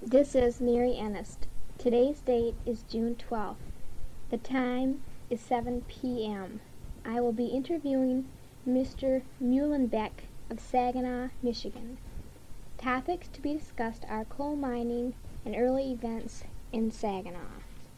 This is Mary Ennist. Today's date is June 12th. The time is 7 p.m. I will be interviewing Mr. Muhlenbeck of Saginaw, Michigan. Topics to be discussed are coal mining and early events in Saginaw.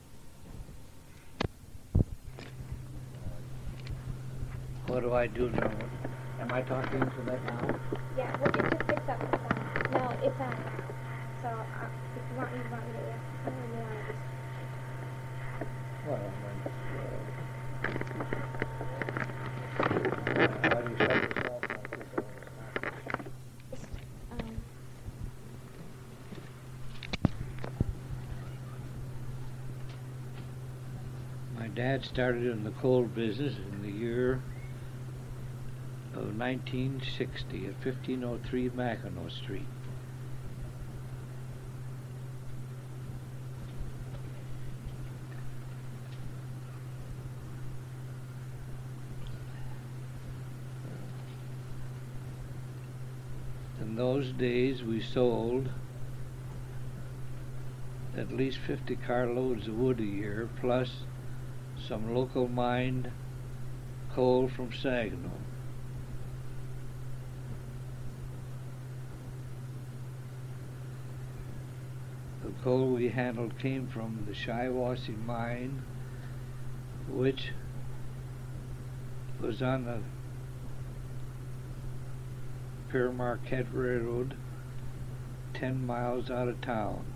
What do I do now? Am I talking into that now? Yeah, well, it just picks up the sound. No, it's on. So, if you want me to ask something, you want to just... Well, how do you shut yourself like this? My dad started in the coal business in the year of 1960 at 1503 Mackinac Street. In those days we sold at least 50 carloads of wood a year, plus some local mined coal from Saginaw. The coal we handled came from the Shiawassee mine, which was on the Pere Marquette Railroad 10 miles out of town.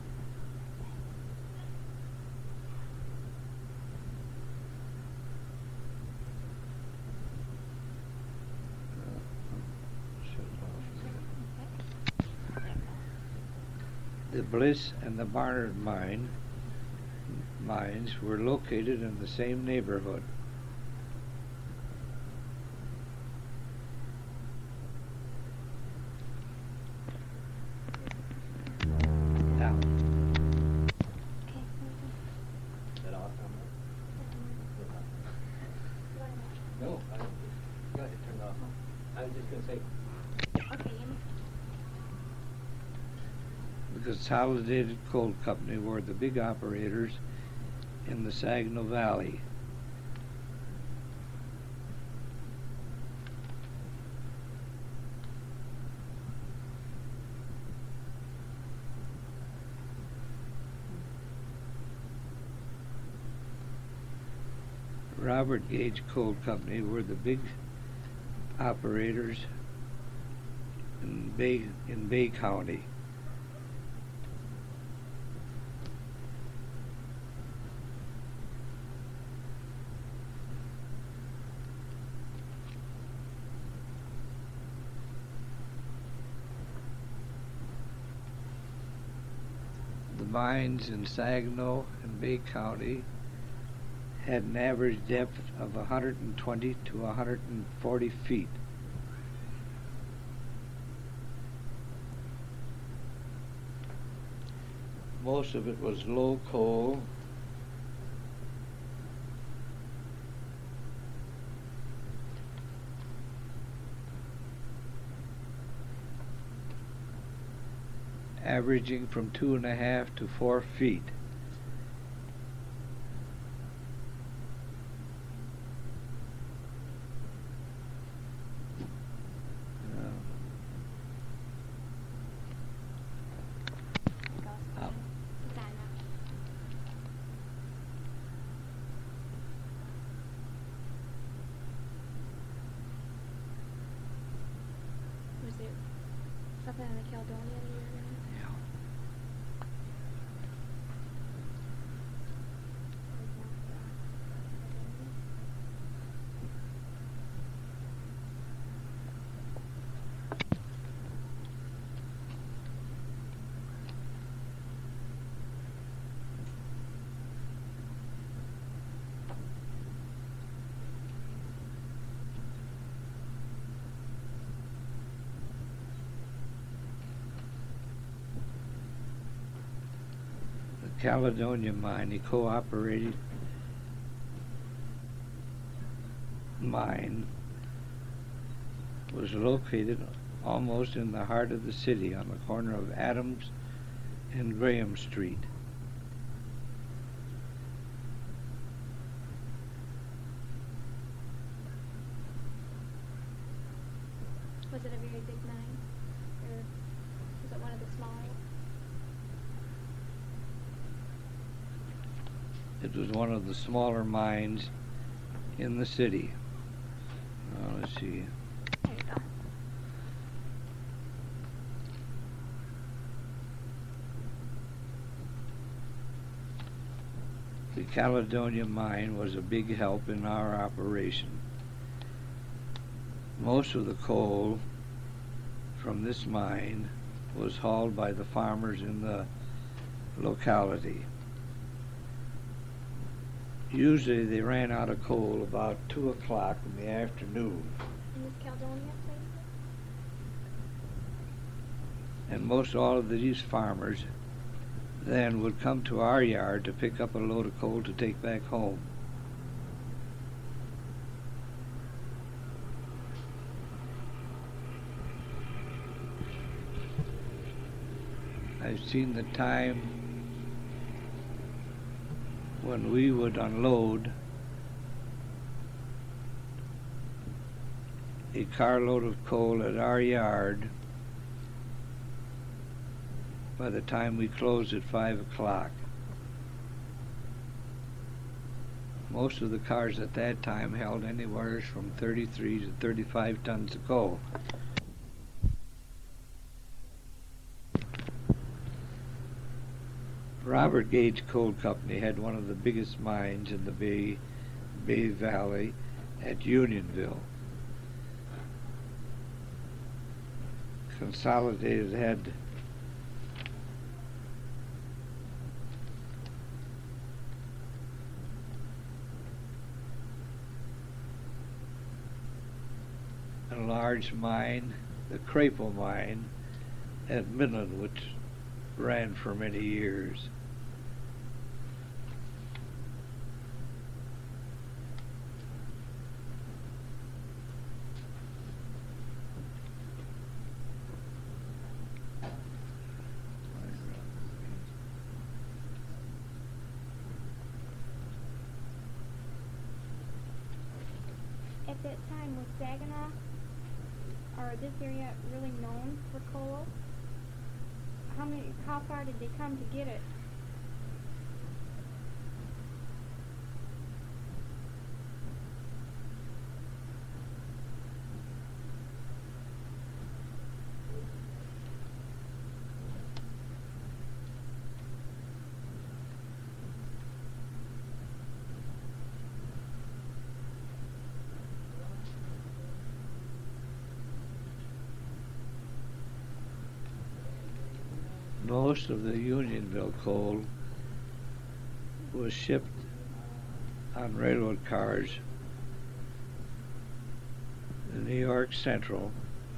The Bliss and the Barnard mines were located in the same neighborhood. Now, no, go ahead, turn it off. I was just going to say, the Consolidated Coal Company were the big operators in the Saginaw Valley. Robert Gage Coal Company were the big operators in Bay County. The mines in Saginaw and Bay County had an average depth of 120 to 140 feet. Most of it was low coal, averaging from 2.5 to 4 feet. Was there something on the Caledonia that you were going to... Caledonia mine, a cooperative mine, was located almost in the heart of the city on the corner of Adams and Graham Street. Was it a very big mine, or was it one of the smaller? It was one of the smaller mines in the city. Let's see. There you go. The Caledonia mine was a big help in our operation. Most of the coal from this mine was hauled by the farmers in the locality. Usually they ran out of coal about 2 o'clock in the afternoon, In this Caledonia place? and most all of these farmers then would come to our yard to pick up a load of coal to take back home. I've seen the time when we would unload a carload of coal at our yard by the time we closed at 5 o'clock. Most of the cars at that time held anywhere from 33 to 35 tons of coal. Robert Gage Coal Company had one of the biggest mines in the Bay Valley at Unionville. Consolidated had a large mine, the Crapo mine at Midland, which ran for many years. At that time, was Saginaw, or this area, really known for coal? How far did they come to get it? Most of the Unionville coal was shipped on railroad cars to New York Central,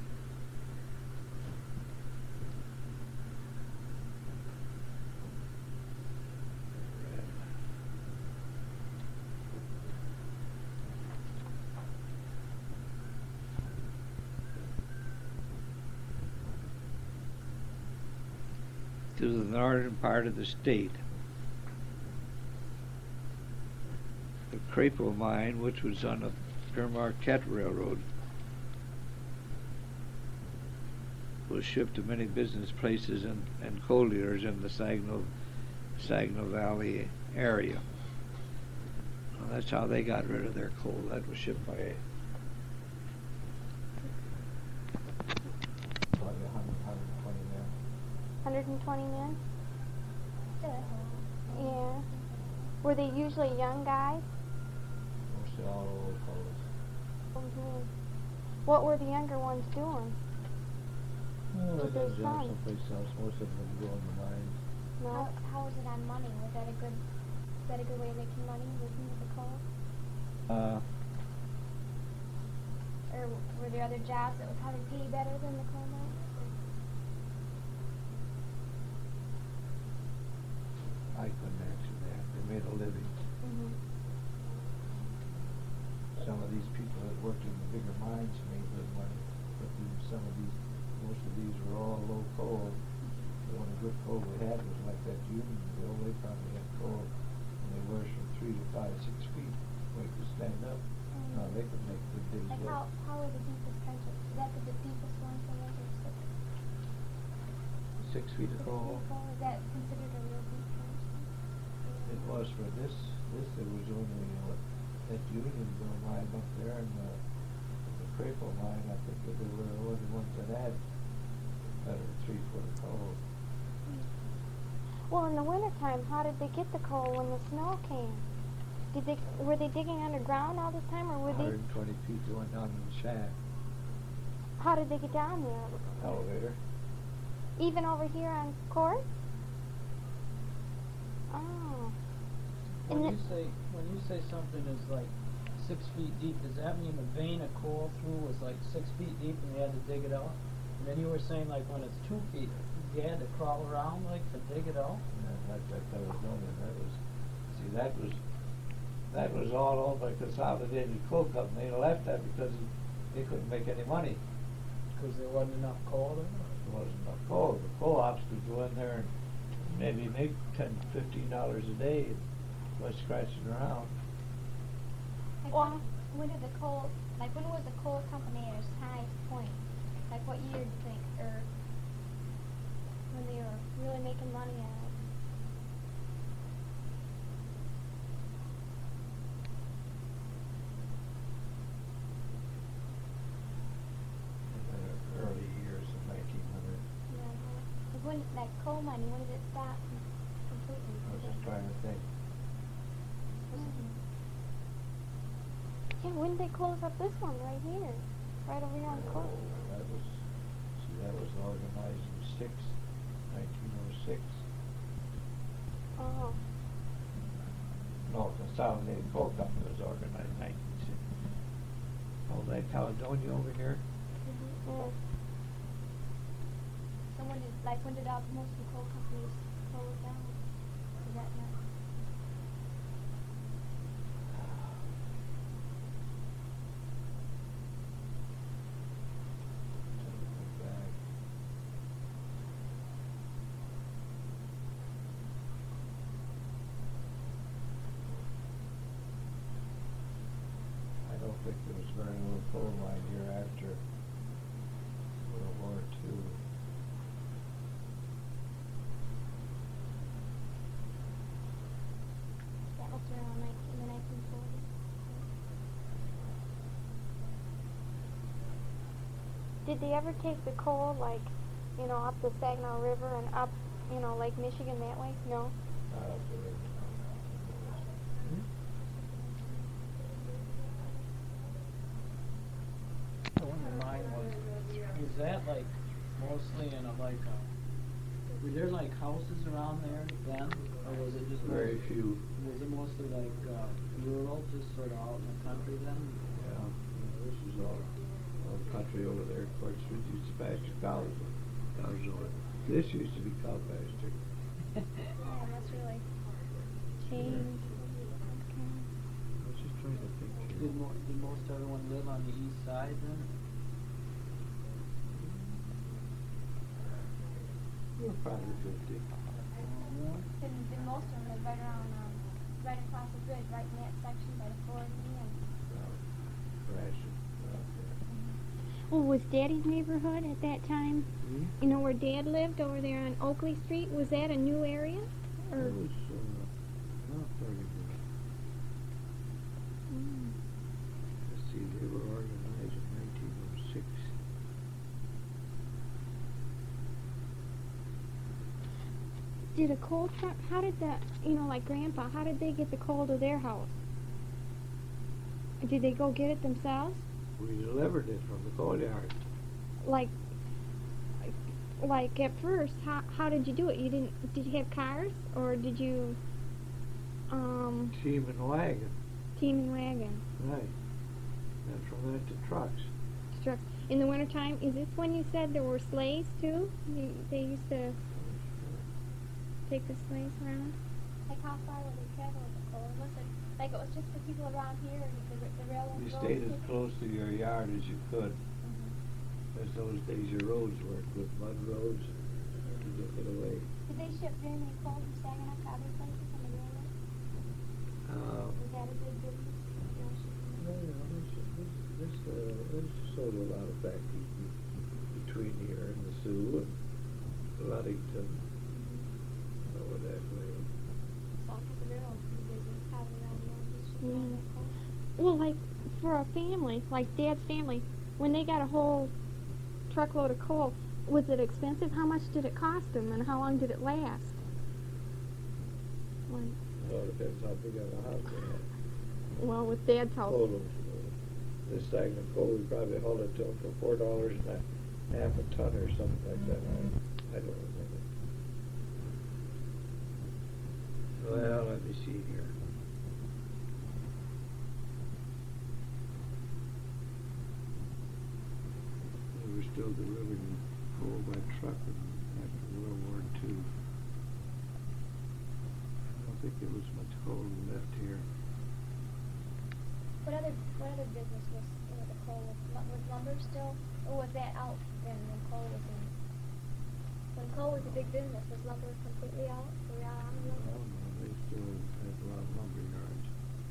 to the northern part of the state. The Crapo mine, which was on the Pere-Marquette Railroad, was shipped to many business places and coal dealers in the Saginaw Valley area. Well, that's how they got rid of their coal. That was shipped by probably 120 men. 120 men? Yeah. Were they usually young guys? Mostly all old fellows. Mm-hmm. What were the younger ones doing? Well, With they their got a job sons? someplace else. Most of them would go in the mines. No. How was it on money? Was that a good way of making money, working with the coal? Or were there other jobs that would probably pay better than the coal mine? I couldn't answer that. They made a living. Mm-hmm. Some of these people that worked in the bigger mines made good money, but most of these were all low coal. The only good coal we had was coal? Is that considered a real deep trench? It was for this, there was only, that Union mine up there and the Crapo mine, I think that they were the only ones that had better 3 foot of coal. Well, in the wintertime, how did they get the coal when the snow came? Were they digging underground all this time, or were they? 120 feet going down in the shaft. How did they get down there? Elevator. Even over here on Court? Oh. When you say something is like 6 feet deep, does that mean the vein of coal through was like 6 feet deep and you had to dig it out? And then you were saying like when it's 2 feet, you had to crawl around like to dig it out? Yeah, that was known, and that was all owned by Consolidated Coal Company. They left that because they couldn't make any money. Because there wasn't enough coal there? There wasn't enough coal. The co-ops could go in there and maybe make $10, $15 a day by scratching around. Well, when was the coal company at its highest point? Like what year do you think, or when they were really making money at it? In the early years of 1900. Yeah. When that coal mining, when did it stop completely? I was just trying to think. Yeah, when did they close up this one right here? Right over here on the coast? That was organized in 1906. Oh. No, Consolidated Coal Company was organized in 1906. Oh, that Caledonia over here? Yeah. So when did most of the coal companies close down? Is that not? I don't think there was very little coal mine here after World War II. That was around the 1940s. Did they ever take the coal, like, up the Saginaw River and up, Lake Michigan that way? No? When the mine was that like mostly in were there like houses around there then? Or was it just Very few. Was it mostly like rural, just sort of out in the country then? Yeah, this is all country over there. Of course, we used to pasture cows over. This used to be cow pasture. Yeah, that's really changed. I was just trying to think. Did most everyone live on the east side then? We're probably 50. Did most of them live right around, right across the bridge, right in that section by the 40 and... Ration out there. Well, was Daddy's neighborhood at that time? Hmm? You know where Dad lived over there on Oakley Street? Was that a new area? Or It was not very good. Let's see, they were organized in 1906. did a coal truck? How did that? Like Grandpa, how did they get the coal to their house? Did they go get it themselves? We delivered it from the coal yard. Like at first, how did you do it? Did you have cars or did you Team and wagon. team and wagon? Right. And from that to trucks. Truck. In the wintertime, is this when you said there were sleighs too? They used to take the sleighs around? Like how far would they travel with the coal? Was it like it was just for people around here, or did the railroad You go stayed to as close to your yard as you could. As those days your roads weren't good mud roads to get away. Did they ship very many coal from Saginaw to other places on the railroad? Was that a big business? There's sold a lot of factories between here and the Sioux and Ludington. for a family, like Dad's family, when they got a whole truckload of coal, was it expensive? How much did it cost them, and how long did it last? When, Well, it depends how big of a house they had. well, with Dad's house. Coal, this stagnant coal, we probably hauled it to them for $4 and a half a ton or something like that. I don't remember. Well, let me see here. We were still delivering coal by truck after World War II. I don't think there was much coal left here. What other business was the coal? Was lumber still, or was that out then when coal was in? When coal was a big business, was lumber completely out? Were we out on the lumber? Oh, no, they still have a lot of lumber yards.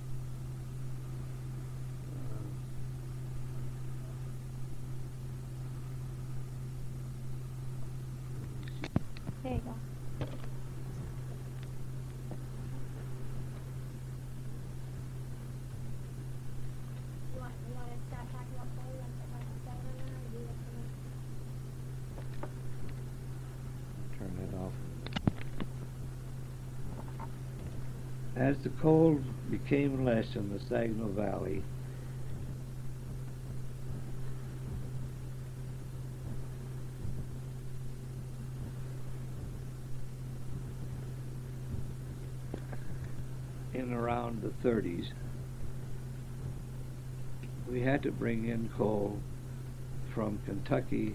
There you go. You want to stop talking about coal? You want to talk about the settlement now, or do you want to? Turn it off. As the coal became less in the Saginaw Valley, in around the 30s, we had to bring in coal from Kentucky,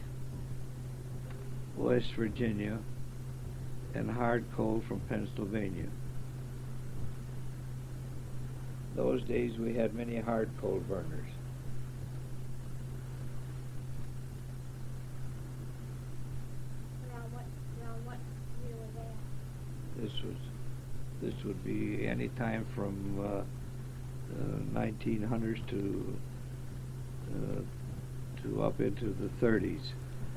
West Virginia, and hard coal from Pennsylvania. Those days we had many hard coal burners. Around what year was that? This would be any time from 1900s to up into the 30s.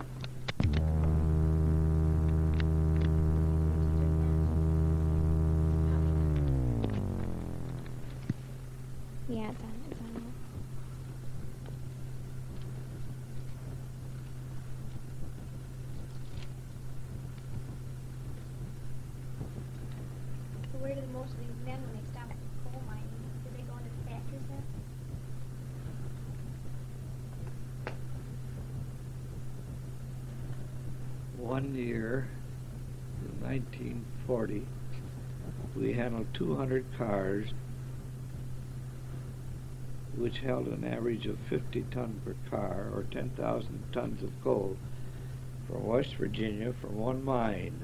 Yeah, it's on. So where did most of these men, when they stopped coal mining, did they go into the factories then? One year, in 1940, we handled 200 cars, which held an average of 50 tons per car, or 10,000 tons of coal, from West Virginia, from one mine.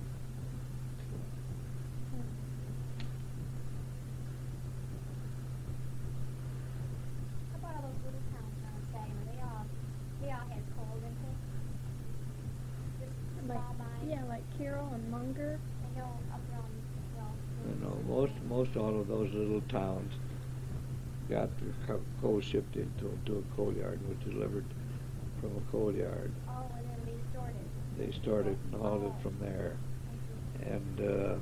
How about all those little towns around Saginaw? They all had coal, didn't they? Just Like, small mines. yeah, like Carroll and Munger. I know up around, Most all of those little towns got their coal shipped into a coal yard and was delivered from a coal yard. Oh, and then they stored it. They stored it and hauled it from there. And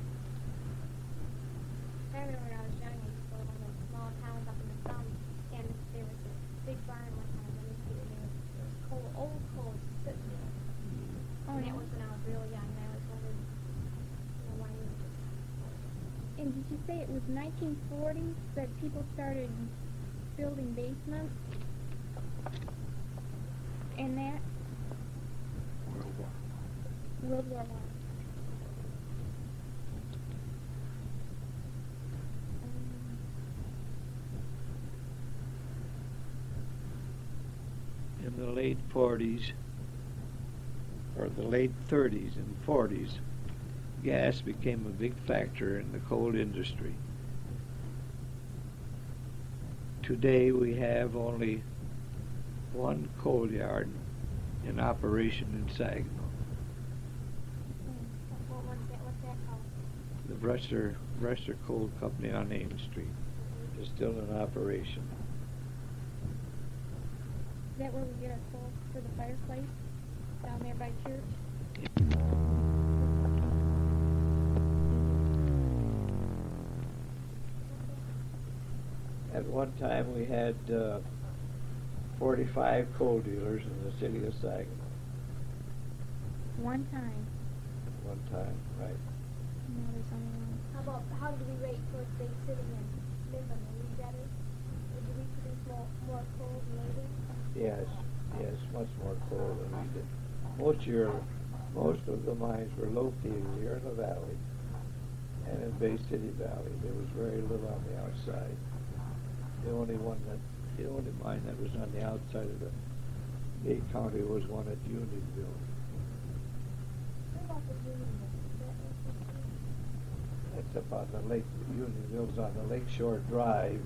I remember when I was young, I used to go to one of those small towns up in the south, and there was this big barn one time, and there was coal, old coal sitting there. Oh, And yeah. that was when I was real young, and I was wondering, why you would just... And did you say it was 1940 that people started building basements? And that? World War One. in the late 40s, or the late 30s and 40s, gas became a big factor in the coal industry. Today we have only one coal yard in operation in Saginaw. What's that called? The Brewster Coal Company on Ames Street is still in operation. Is that where we get our coal for the fireplace? Down there by church? At one time, we had 45 coal dealers in the city of Saginaw. One time. One time, right? No, there's only one. How did we rate towards Bay City and Midland? Were we better? Or did we produce more coal than they did? Yes, much more coal than we did. Most of the mines were located here in the valley and in Bay City Valley. There was very little on the outside. The only mine that was on the outside of the Bay County was one at Unionville. What about the Union? That's up on the lake. Unionville's on the Lakeshore Drive,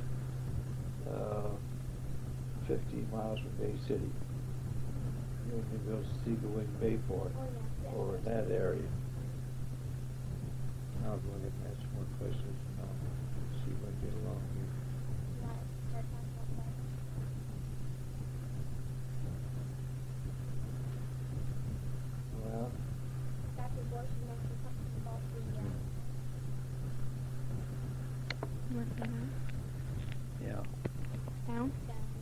15 miles from Bay City. Unionville's Seagoing Bayport, over in that area. I'll go ahead and ask more questions and I'll see if I get along here. Well, Dr. Bush mentioned something about the What's that? yeah. Down?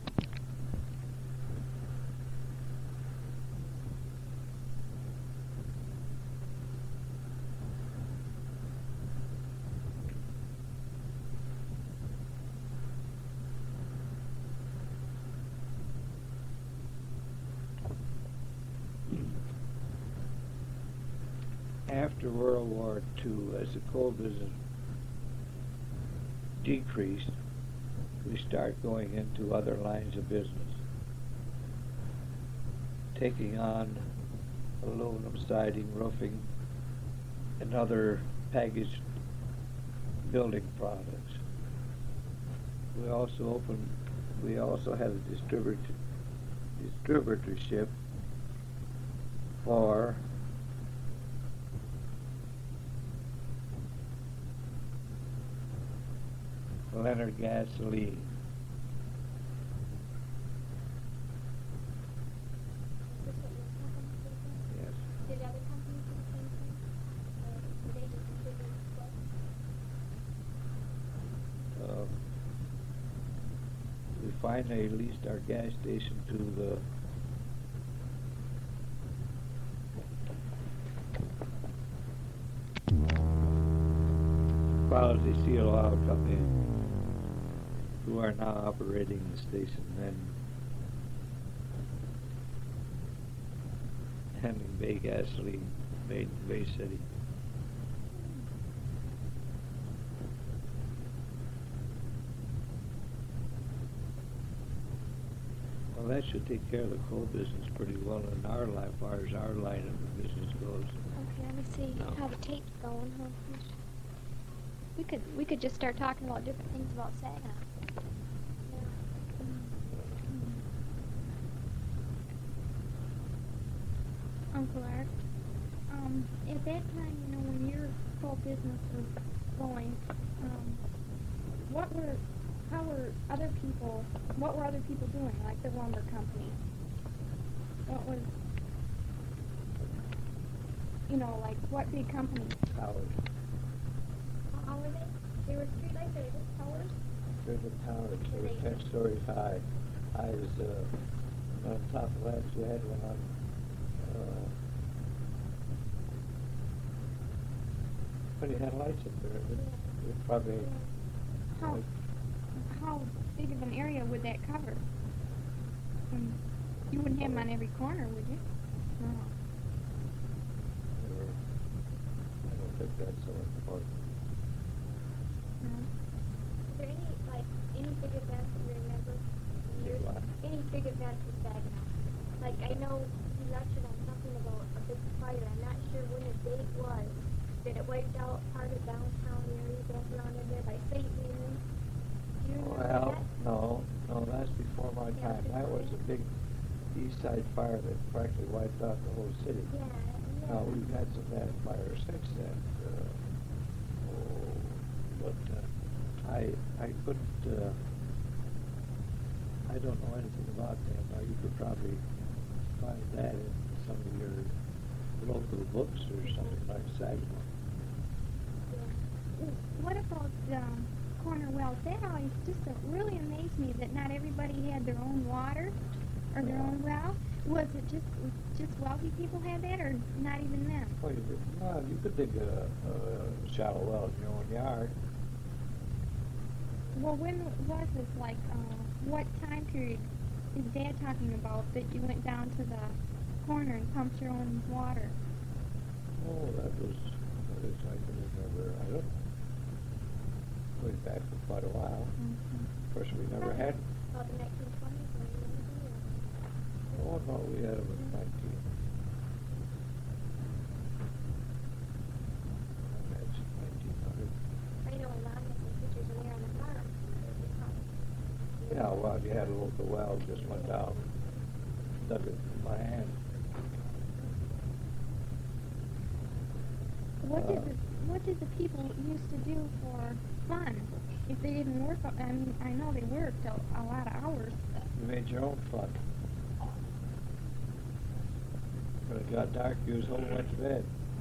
After World War II, as the coal business decreased, we start going into other lines of business, taking on aluminum siding, roofing, and other packaged building products. We also had a distributorship for Leonard Gasoline. Yes. Did other companies do the same thing? Or did they just distribute what? We finally leased our gas station to the Quality Seal Oil Company, who are now operating the station and handling Bay gasoline made in Bay City. Well, that should take care of the coal business pretty well in our line, as far as our line of the business goes. Okay, let me see No. how the tape's going, huh? We could just start talking about different things about Saginaw. Uncle Art, at that time, when your coal business was going, what were other people doing, like the lumber company? What was, like what big companies? Towers. How were they? They were streetlights, or they just towers? Driven towers, they were 10 stories high. I was on top of that, you had one on but it had lights up there. It probably How big of an area would that cover? You wouldn't have them on every corner, would you? No. I don't think that's so important. No. Is there any big events you remember? Big what? Any big events in Saginaw? Like, I know you lectured on something about a big fire. I'm not sure when the date was. That it wiped out part of downtown area, going around in there by St. Mary's. Do you remember Well, that? no, that's before my Yeah, time. That was a big east side fire that practically wiped out the whole city. Yeah. Now, we've had some bad fires since then. But I couldn't, I don't know anything about that. Now, you could probably find that in some of your local books or something like Saginaw. What about Corner Well? well, that always just really amazed me that not everybody had their own water or their own well. Was it just wealthy people had that, or not even them? Well, you could dig a shallow well in your own yard. Well, when was this? Like, what time period is Dad talking about that you went down to the corner and pumped your own water? Oh, that is, I can remember, I don't know, going back for quite a while. Of course, we never had, About the 1920s or oh no, we had them in 19. That's 1900. I know my mom has some pictures when they were on the farm. Yeah, well, you had a local well, just went down, dug it by hand. What did the people used to do for fun? If they didn't work, I mean, I know they worked a lot of hours. You made your own fun. When it got dark, you was home and went to bed.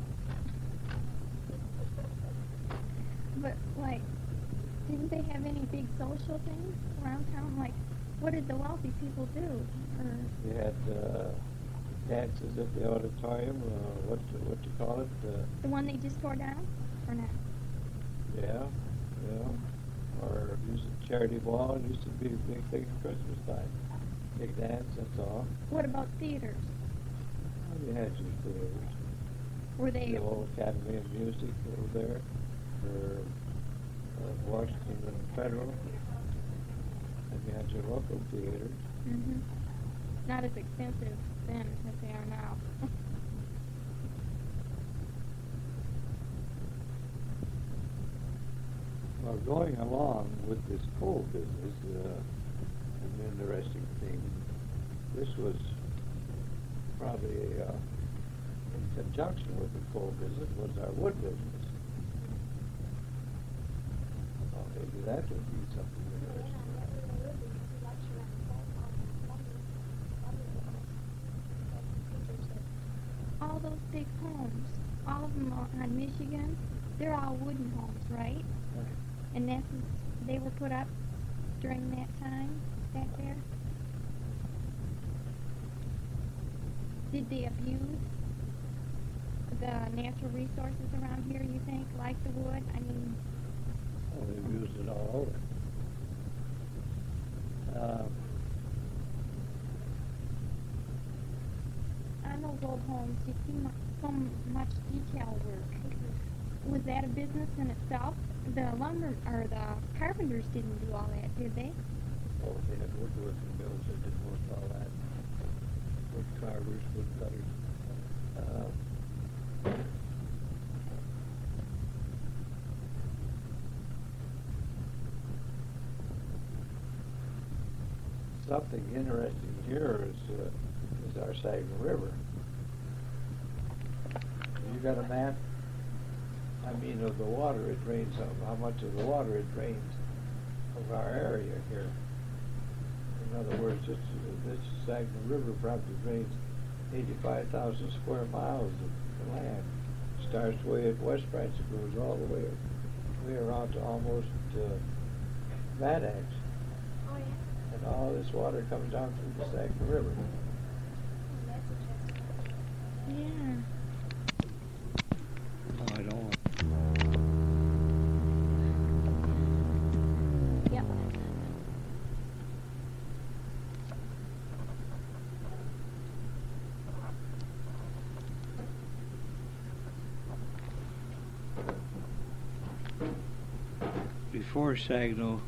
But, like, didn't they have any big social things around town? Like, what did the wealthy people do? Or, You had dances at the auditorium, what you call it? the one they just tore down? Or not? Yeah. Or used a charity ball. It used to be a big thing at Christmas time. Big dance, that's all. What about theaters? Well, you had your theaters. Were they... The old Academy of Music over there for Washington and Federal. And you had your local theaters. hmm Not as expensive then as they are now. Well, going along with this coal business, an interesting thing, this was probably in conjunction with the coal business, was our wood business. Well, maybe that would be something interesting. All those big homes, all of them on Michigan, they're all wooden homes, right? Right. And they were put up during that time back there? Did they abuse the natural resources around here, you think, like the wood? I mean, Oh, they've used it all over. on those old homes, you see so much detail work. Was that a business in itself? The lumber, or the carpenters didn't do all that, did they? Oh, they had woodworking mills that did most all that. Wood carvers, wood cutters. Something interesting here is our Sagamore River. You got a map? I mean, of the water it drains, how much of the water it drains of our area here. In other words, this Sagamore River probably drains 85,000 square miles of land. Starts way at West Branch, it goes all the way around to almost Mad Axe. Oh, yeah. And all this water comes down through the Sagamore River. Oh, that's interesting. Yeah. No, I don't want. Yep. Before Saginaw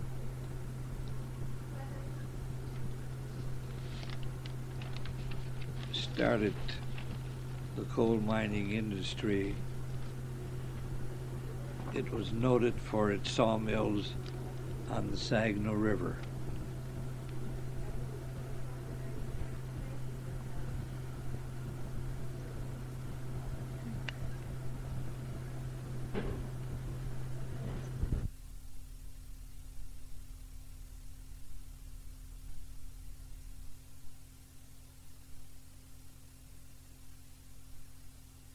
started the coal mining industry, it was noted for its sawmills on the Saginaw River.